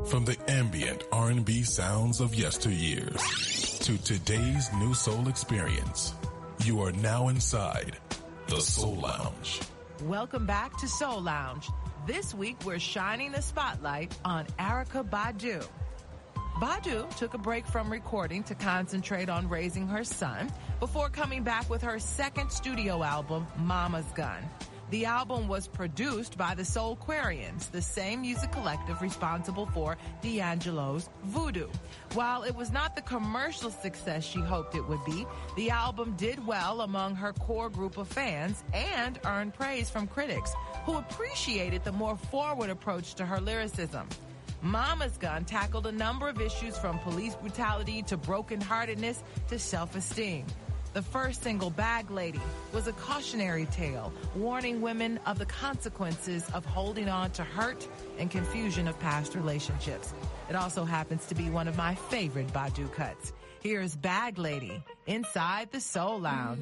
From the ambient R&B sounds of yesteryears to today's new soul experience, you are now inside the Soul Lounge. Welcome back to Soul Lounge. This week, we're shining the spotlight on Erykah Badu. Badu took a break from recording to concentrate on raising her son before coming back with her second studio album, Mama's Gun. The album was produced by the Soulquarians, the same music collective responsible for D'Angelo's Voodoo. While it was not the commercial success she hoped it would be, the album did well among her core group of fans and earned praise from critics, who appreciated the more forward approach to her lyricism. Mama's Gun tackled a number of issues from police brutality to brokenheartedness to self-esteem. The first single, Bag Lady, was a cautionary tale, warning women of the consequences of holding on to hurt and confusion of past relationships. It also happens to be one of my favorite Badu cuts. Here's Bag Lady inside the Soul Lounge.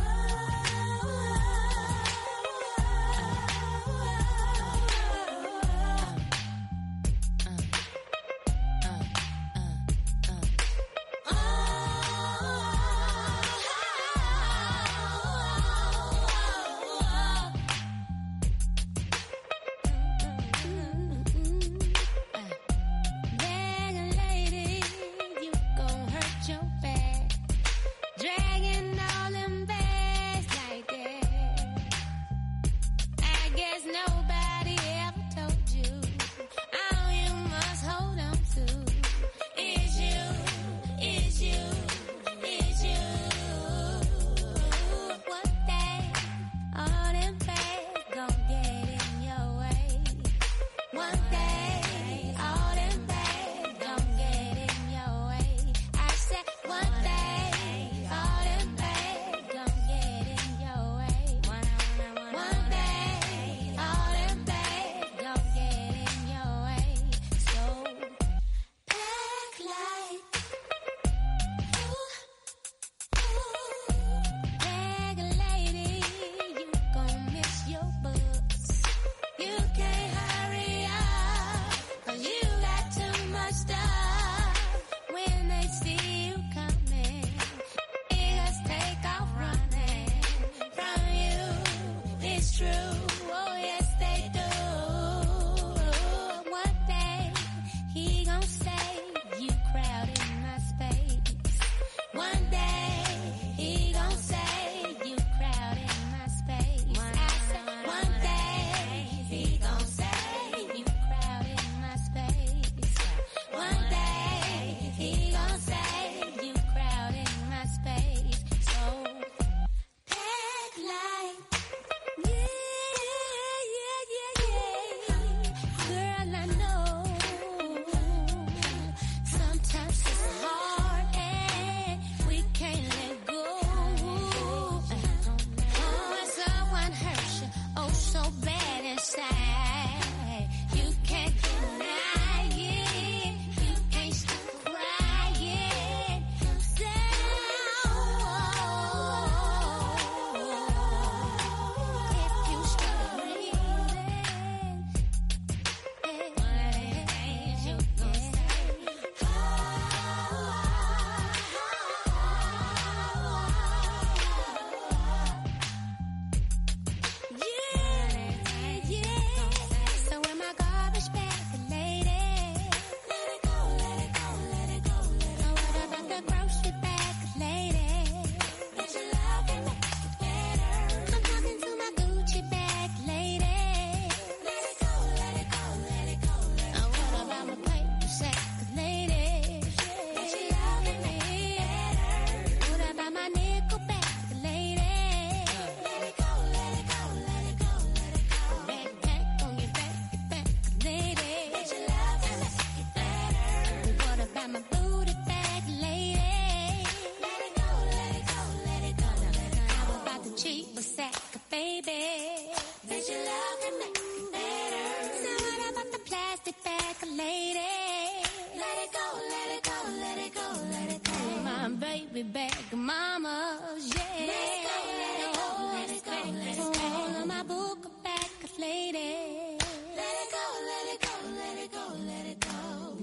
baby back, mama's, yeah. Let's go, let it go, let it go, let it go. All of my book back, lady. Let it go, let it go, let it go, let it go.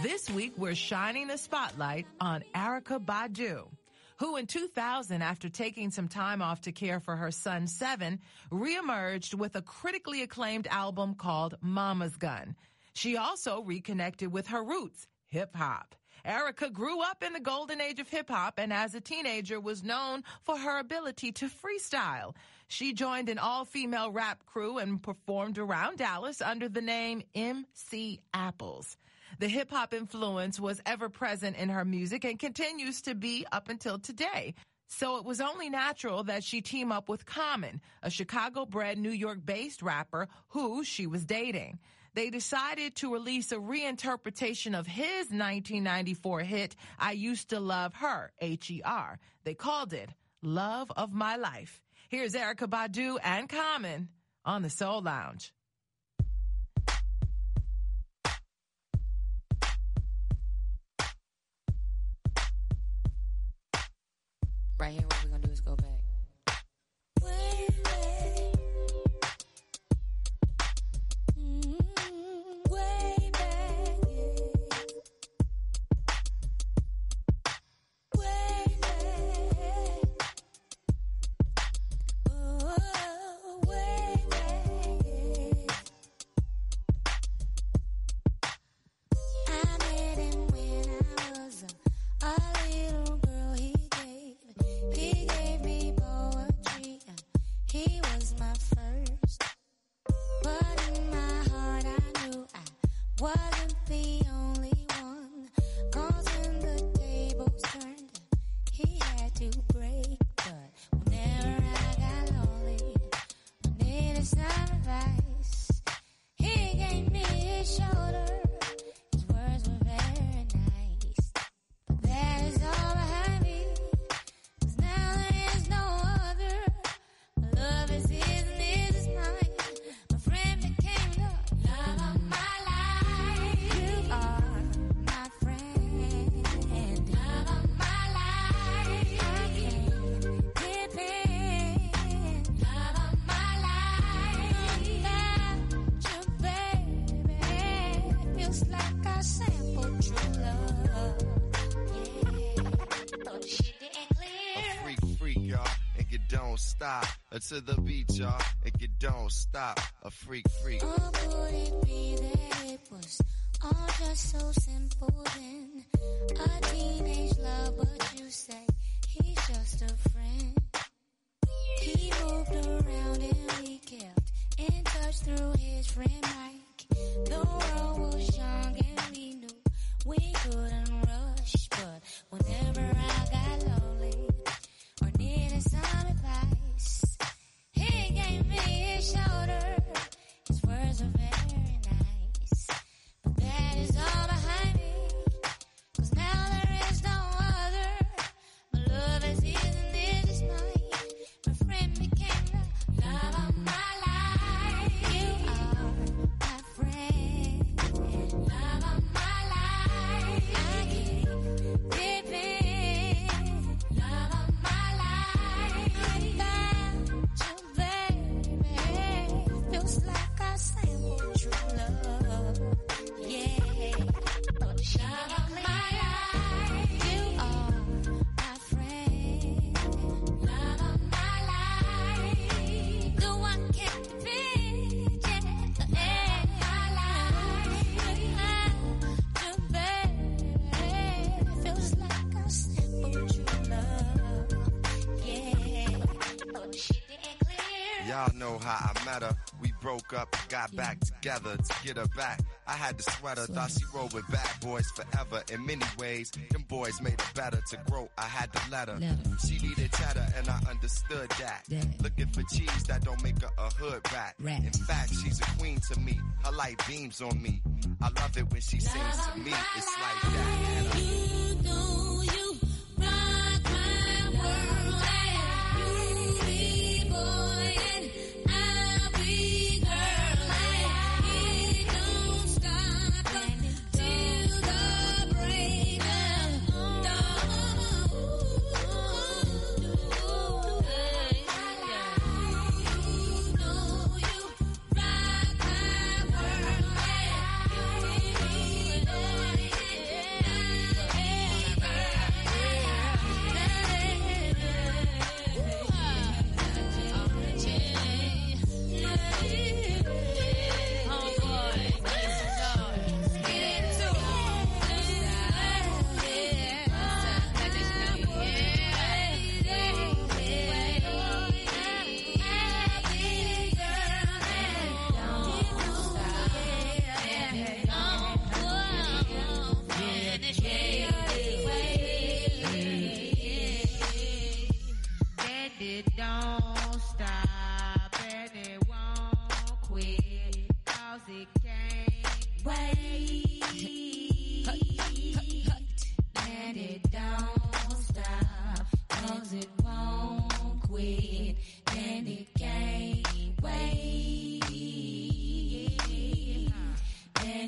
This week, we're shining the spotlight on Erykah Badu, who in 2000, after taking some time off to care for her son, Seven, reemerged with a critically acclaimed album called Mama's Gun. She also reconnected with her roots, hip-hop. Erykah grew up in the golden age of hip-hop and as a teenager was known for her ability to freestyle. She joined an all-female rap crew and performed around Dallas under the name MC Apples. The hip-hop influence was ever present in her music and continues to be up until today. So it was only natural that she team up with Common, a Chicago-bred, New York-based rapper who she was dating. They decided to release a reinterpretation of his 1994 hit, I Used to Love Her, H-E-R. They called it Love of My Life. Here's Erykah Badu and Common on the Soul Lounge. Right here, what we're going to do is go back. Stop to the beat, y'all, and you don't stop. A freak. Or would it be that it was all just so simple then? A teenage love, but you say he's just a friend. He moved around and we kept in touch through his friend Mike. The world was young and we knew we couldn't rush, but whenever I got lonely or needed some advice, he gave me his shoulder. His words were very nice, but that is all behind me, 'cause now there is no other. My love is his and his is mine. My friend became the love of my life. You are my friend, love of my life. I can't dip in, love of my life. Without you, baby, feels like I sampled true love. Yeah, love of my life. You are my friend, love of my life. The one kept me, yeah, my life. Without you, baby, feels like I sampled true love. Yeah, but the shit didn't clear. Y'all know how I met her. We broke up, got back together to get her back. I had the sweater, thought she rolled with bad boys forever. In many ways, them boys made her better. To grow, I had to let her. She needed cheddar, and I understood that. Looking for cheese that don't make her a hood rat. In fact, she's a queen to me. Her light beams on me. I love it when she sings to me. It's like that. You know you rock my world, and you be boy and I'll be girl, and it don't stop till the break of dawn. You know you rock my world, and you be boy and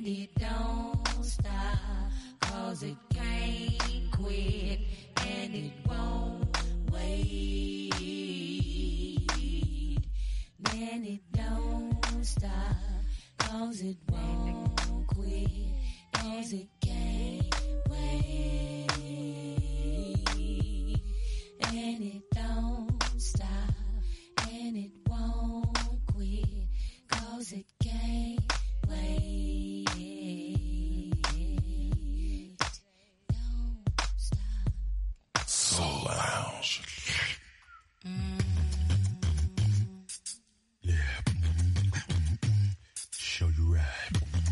And it don't stop, 'cause it can't quit, and it won't wait. And it don't stop, 'cause it won't quit, 'cause it can't wait. And it don't stop, and it won't quit, 'cause it can't wait. Don't stop. Soul Lounge. Yeah. Show you right.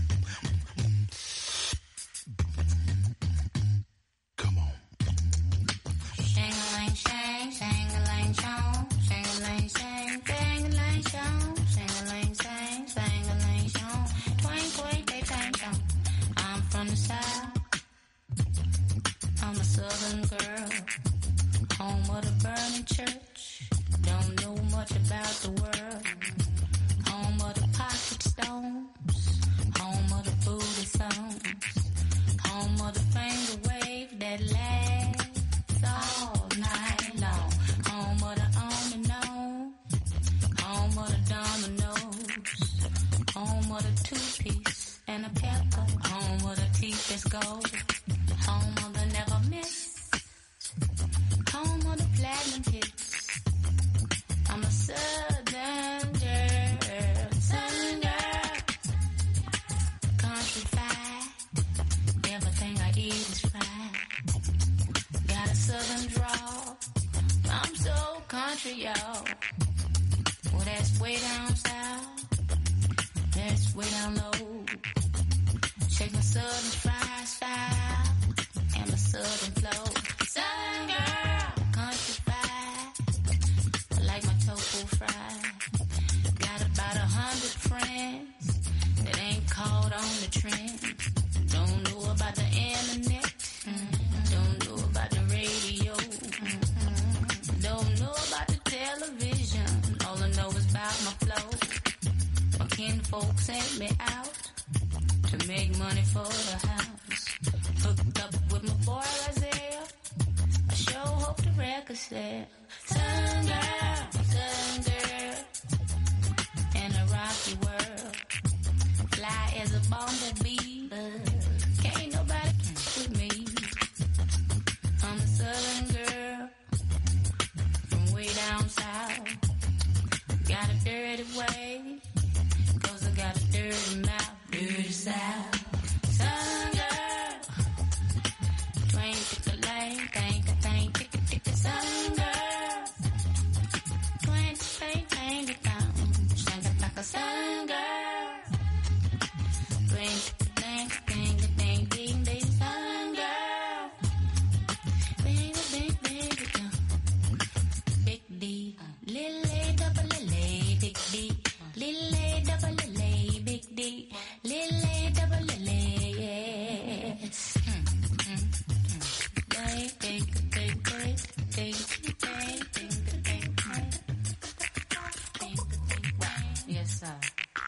Come on. Shang-a-lang, shang, shang-a-lang, shong, shang-a-lang, shang, shang-a-lang, shong, shang-a-lang, shang, shang-a-lang, shong, twang, twang, they bang, shong. I'm from the south, I'm a southern girl, home of the burning church, don't know much about the world, home of the pocket stones, home of the booty songs, home of the finger wave that lasts all night long, home of the on and on, home of the dominoes, home of the two-piece and a pepper, home of the teeth that's gold, home of the never miss, home of the platinum hits. I'm a southern girl, southern girl, country fried, everything I eat is fried. Got a southern drawl, I'm so country, y'all. Well, that's way down south, that's way down low. Check my southern fried style and my southern flow. Southern girl, country fried, like my tofu fried. Got about 100 friends that ain't caught on the trend. Don't know about the internet, don't know about the radio, don't know about the television. All I know is about my flow. My kinfolk sent me out to make money for the house. Hooked up with my boy Isaiah, I sure hope the record sell. Southern girl, in a rocky world, fly as a bumblebee, can't nobody with me. I'm a southern girl from way down south, got a dirty way, 'cause I got a dirty mouth, dirty south. Southern girl, twang, tick-a-lang, thank, tick-a-tick-a, southern girl, twang, tang, down, shang-a-taka, southern girl, twang, tick-a-lang, ding, ding, ding, southern girl, bing, bing, bing, down, big D, lily, double lily, big D, lily, double lily, big D, lily, double lily, yes. Yes, sir.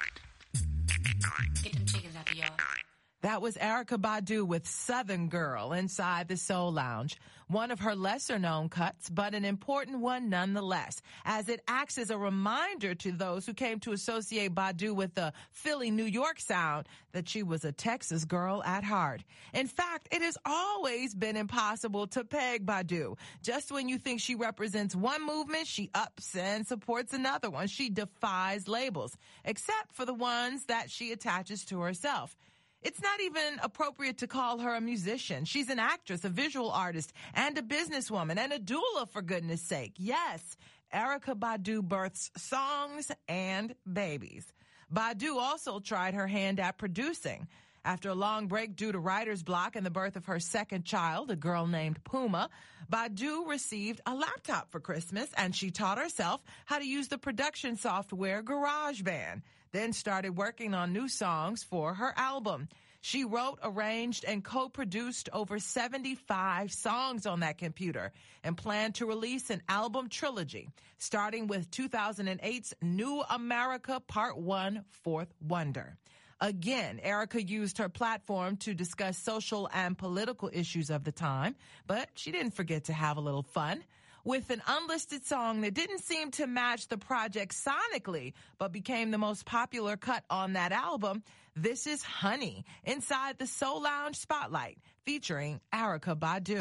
Get them chickens out the yard. That was Erykah Badu with Southern Girl inside the Soul Lounge. One of her lesser-known cuts, but an important one nonetheless, as it acts as a reminder to those who came to associate Badu with the Philly, New York sound that she was a Texas girl at heart. In fact, it has always been impossible to peg Badu. Just when you think she represents one movement, she ups and supports another one. She defies labels, except for the ones that she attaches to herself. It's not even appropriate to call her a musician. She's an actress, a visual artist, and a businesswoman, and a doula, for goodness sake. Yes, Erykah Badu births songs and babies. Badu also tried her hand at producing. After a long break due to writer's block and the birth of her second child, a girl named Puma, Badu received a laptop for Christmas, and she taught herself how to use the production software GarageBand, then started working on new songs for her album. She wrote, arranged, and co-produced over 75 songs on that computer and planned to release an album trilogy, starting with 2008's New America Part 1, Fourth Wonder. Again, Erica used her platform to discuss social and political issues of the time, but she didn't forget to have a little fun. With an unlisted song that didn't seem to match the project sonically, but became the most popular cut on that album, this is Honey, inside the Soul Lounge Spotlight, featuring Erykah Badu.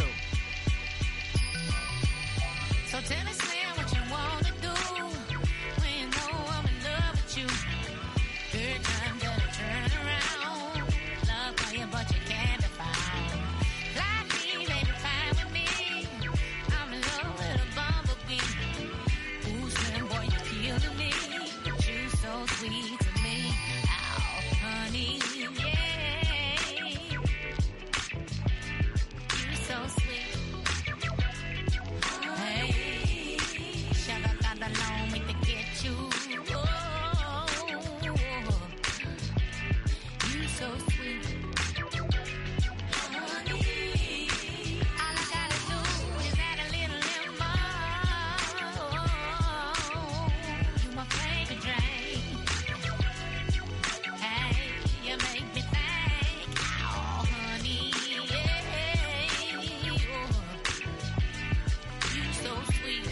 So tell me, Slim, what you wanna do when you know I'm in love with you. Good time, better turn around. Love for you, but you can't be found. Like me, baby, fine with me. I'm in love with a bumblebee. Ooh, Slim, boy, you killing me. But you so sweet to me. Oh, honey, yeah. You so sweet. Alone with to get you. Oh, you so sweet. Honey, all I gotta do is add a little lemon. You my favorite drink. Hey, you make me think. Oh, honey, yeah. You so sweet.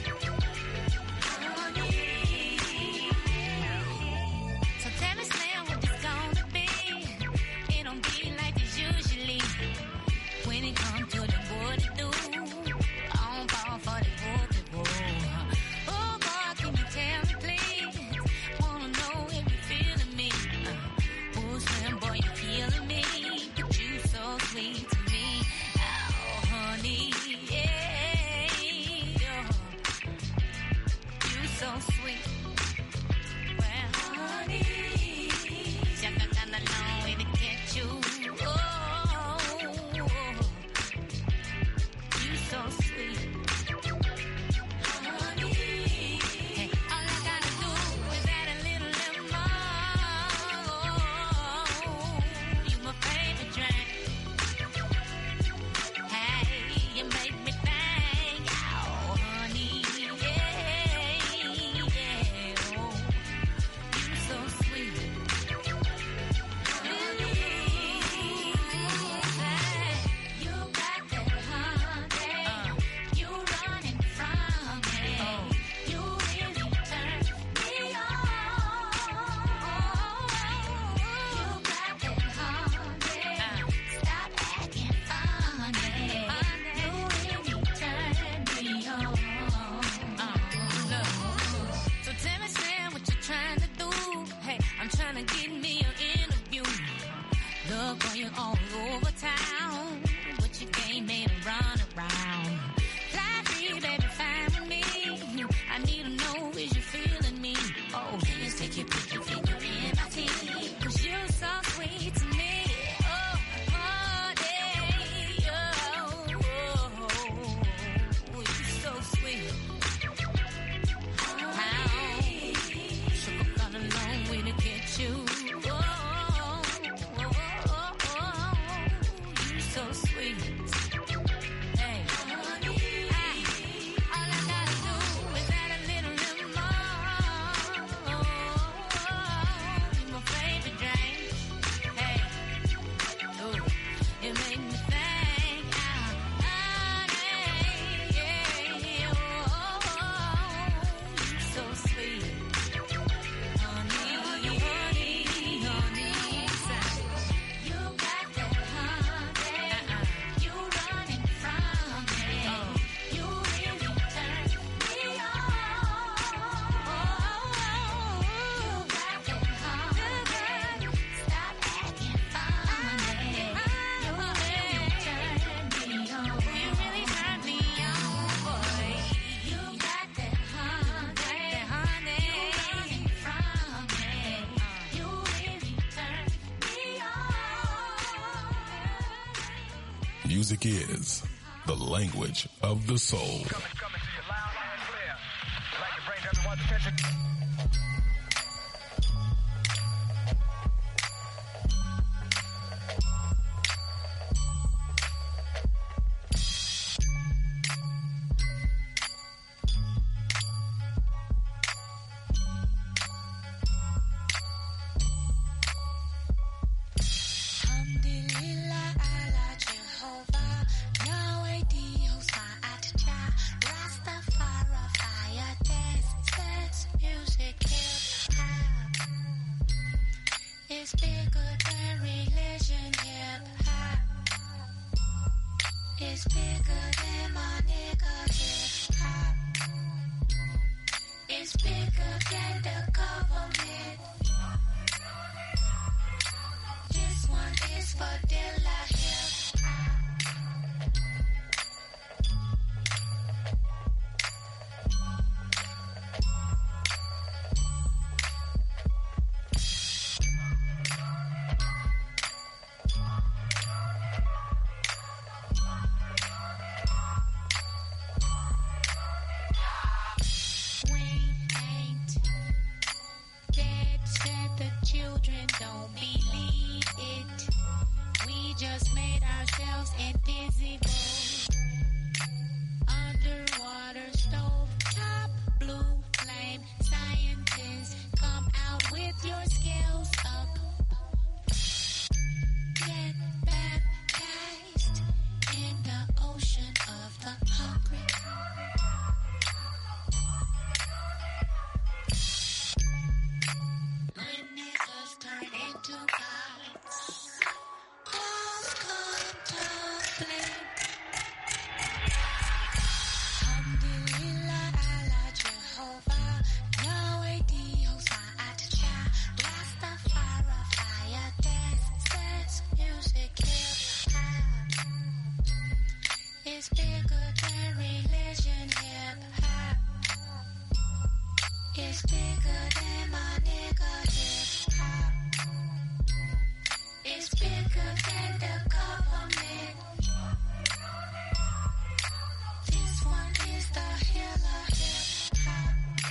Music is the language of the soul. Coming to you loud and clear. I'd like to bring everyone's attention. It's bigger than my nigga hip-hop. It's bigger than the government. This one is for Dilla hip-hop. We ain't dead, said the children don't believe it. We just made ourselves invisible. Underwater stove top, blue flame. Scientists, come out with your scales up. Get baptized in the ocean of the hungry. When niggas turn into gods, walls come tumbling. Alhamdulillah, Allah, Jehovah, Yahweh, Dios, Ma'at-Jah, Rastafari, fire, dance, sex, music, hip-hop. It's bigger than religion, hip-hop. It's bigger than my nigga hip-hop. It's bigger than the government. This one is the healer hip-hop.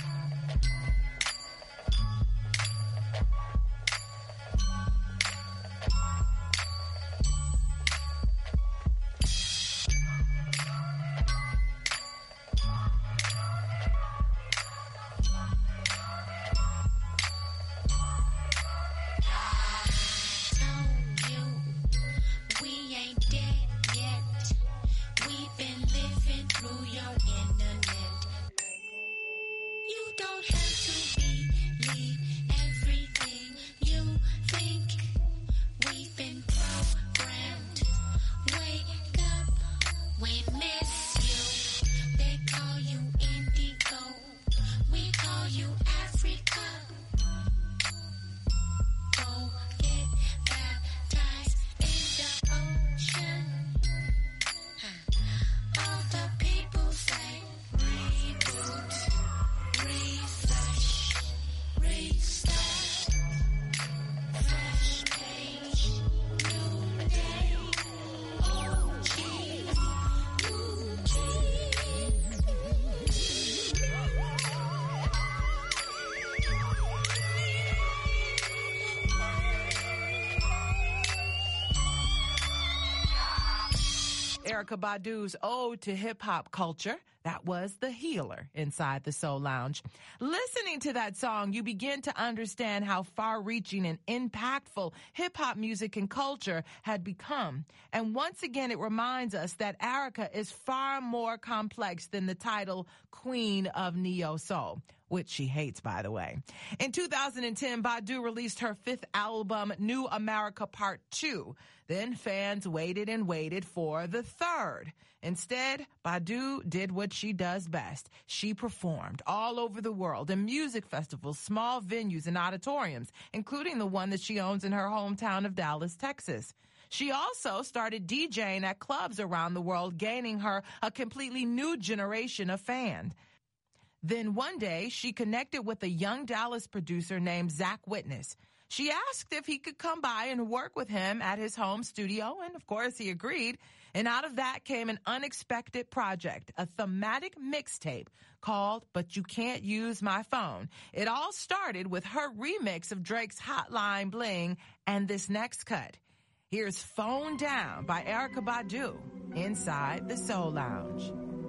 Told you we ain't dead yet. We've been living through your internet. You don't have to believe everything you think. We've been programmed. Wake up, we miss you. They call you Indigo. We call you Africa. Go get baptized in the ocean. All the people say reboot, refresh, restart, fresh page, new day, OG, new Erykah Badu's ode to hip-hop culture. That was The Healer inside the Soul Lounge. Listening to that song, you begin to understand how far-reaching and impactful hip-hop music and culture had become. And once again, it reminds us that Erykah is far more complex than the title Queen of Neo-Soul, which she hates, by the way. In 2010, Badu released her fifth album, New America Part 2. Then fans waited and waited for the third. Instead, Badu did what she does best. She performed all over the world in music festivals, small venues, and auditoriums, including the one that she owns in her hometown of Dallas, Texas. She also started DJing at clubs around the world, gaining her a completely new generation of fans. Then one day, she connected with a young Dallas producer named Zach Witness. She asked if he could come by and work with him at his home studio, and of course he agreed. And out of that came an unexpected project, a thematic mixtape called But You Can't Use My Phone. It all started with her remix of Drake's Hotline Bling and this next cut. Here's Phone Down by Erykah Badu inside the Soul Lounge.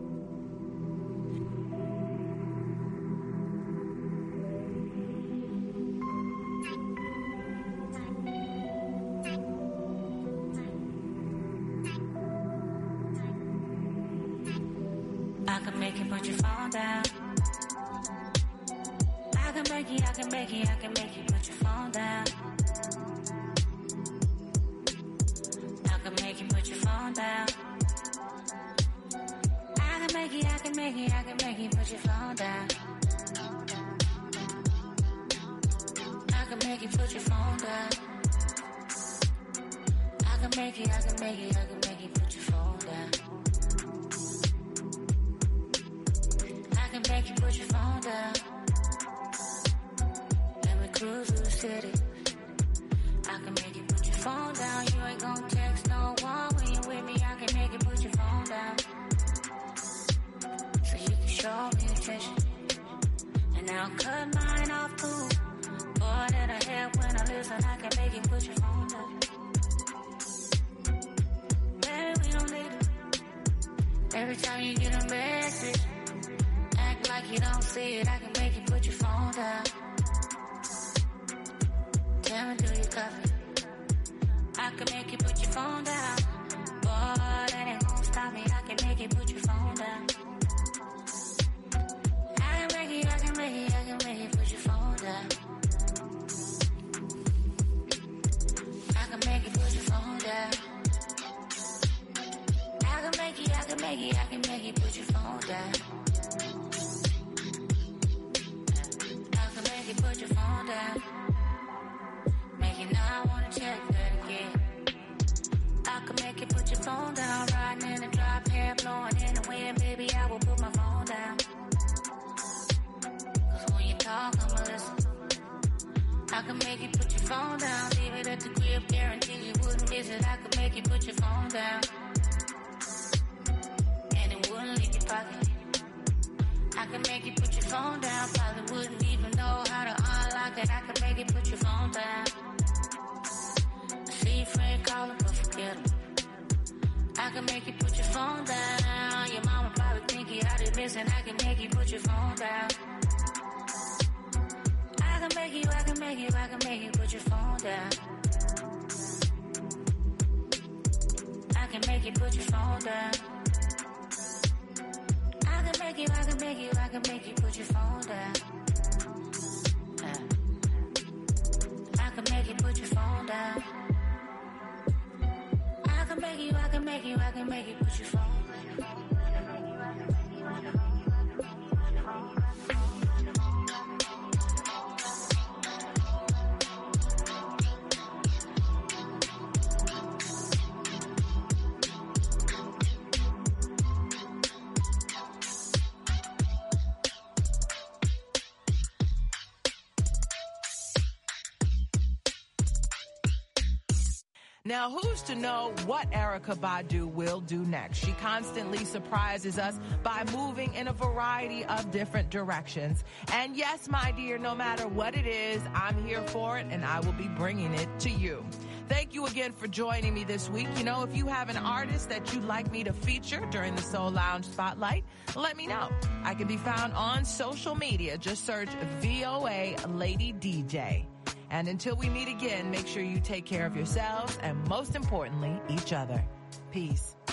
I can make you put your phone down. I can make you put your phone down. I can make you put your phone down. make it, put your phone down. I can make you put your phone down. I can make you put your phone down. I can make you put your phone down. Let me cruise through the city. I can make you put your phone down. You ain't gon' text no one when you with me. I can make you put your phone down. So you can show me attention. And I'll cut mine off too. Boy, that I have when I listen, I can make you put your phone down. Baby, we don't need it. Every time you get a message, act like you don't see it. I can make you put your phone down. Tell me, do you copy? I can make you put your phone down. Boy, that ain't gon' stop me. I can make you put your phone down. I can make you put your phone down. I can make you put your phone down. I can make you put your phone down. I can make you put your phone down. Make you not wanna check that again. I can make you put your phone down. Riding in the drop, hair blowing in the wind, baby, I will put my phone down. Cause when you talk, I'ma listen. I can make you put your phone down. Leave it at the crib, guarantee you wouldn't miss it. I can make you put your phone down. And it wouldn't leave your pocket. I can make you put your phone down. Probably wouldn't even know how to unlock it. I can make you put your phone down. See your friend calling, but forget him. I can make you put your phone down. Your mama probably think you out of missing. I can make you put your phone down. I can make you put your phone down. I can make you put your phone down. I can make you put your phone down. I can make you put your phone down. I can make you put your phone down. Now, who's to know what Erykah Badu will do next? She constantly surprises us by moving in a variety of different directions. And yes, my dear, no matter what it is, I'm here for it, and I will be bringing it to you. Thank you again for joining me this week. You know, if you have an artist that you'd like me to feature during the Soul Lounge Spotlight, let me know. I can be found on social media. Just search VOA Lady DJ. And until we meet again, make sure you take care of yourselves and, most importantly, each other. Peace.